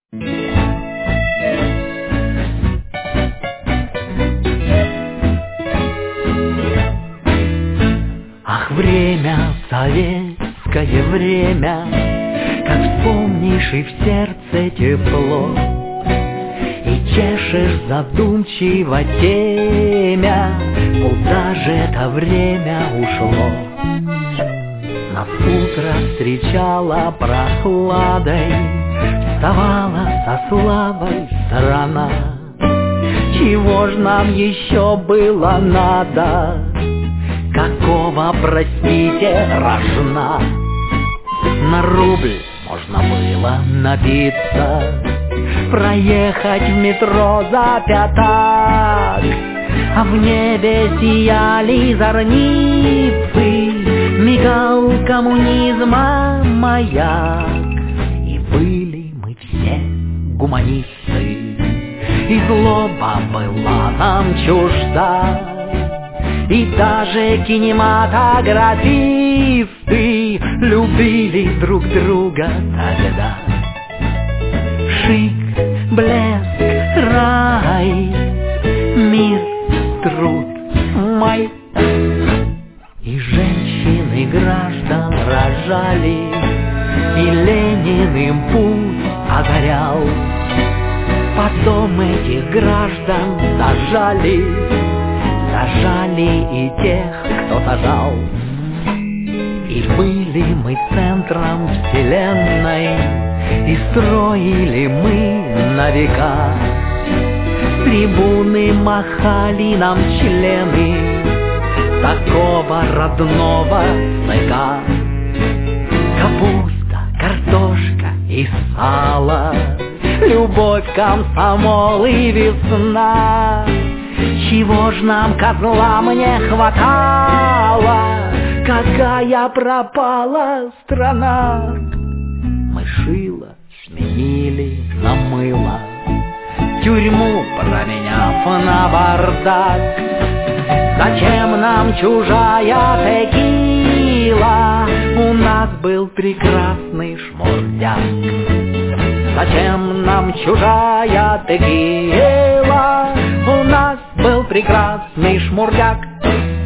Ах, время, советское время, как вспомнишь, и в сердце тепло, и чешешь задумчиво темя, куда же это время ушло. Нас утро встречало прохладой, вставала со славой страна. Чего ж нам еще было надо? Какого, простите, рожна? На рубль можно было напиться, проехать в метро за пятак, а в небе сияли зорницы, мигал коммунизма маяк. И были мы все гуманисты, и злоба была нам чужда, и даже кинематографисты любили друг друга тогда. Шик, блеск, рай, мир, труд, май. И женщины граждан рожали, и Ленин им путь озарял. Потом этих граждан сажали и тех, кто сажал. И были мы центром вселенной, и строили мы на века. Трибуны махали нам члены такого родного ЦК. Капуста, картошка и сало, любовь, комсомол и весна. Чего ж нам, козлам, не хватало? Какая пропала страна? Мы шило сменили на мыло, тюрьму променяв на бардак. Зачем нам чужая текила? У нас был прекрасный шмурдяк. Зачем нам чужая текила? У нас был прекрасный шмурдяк.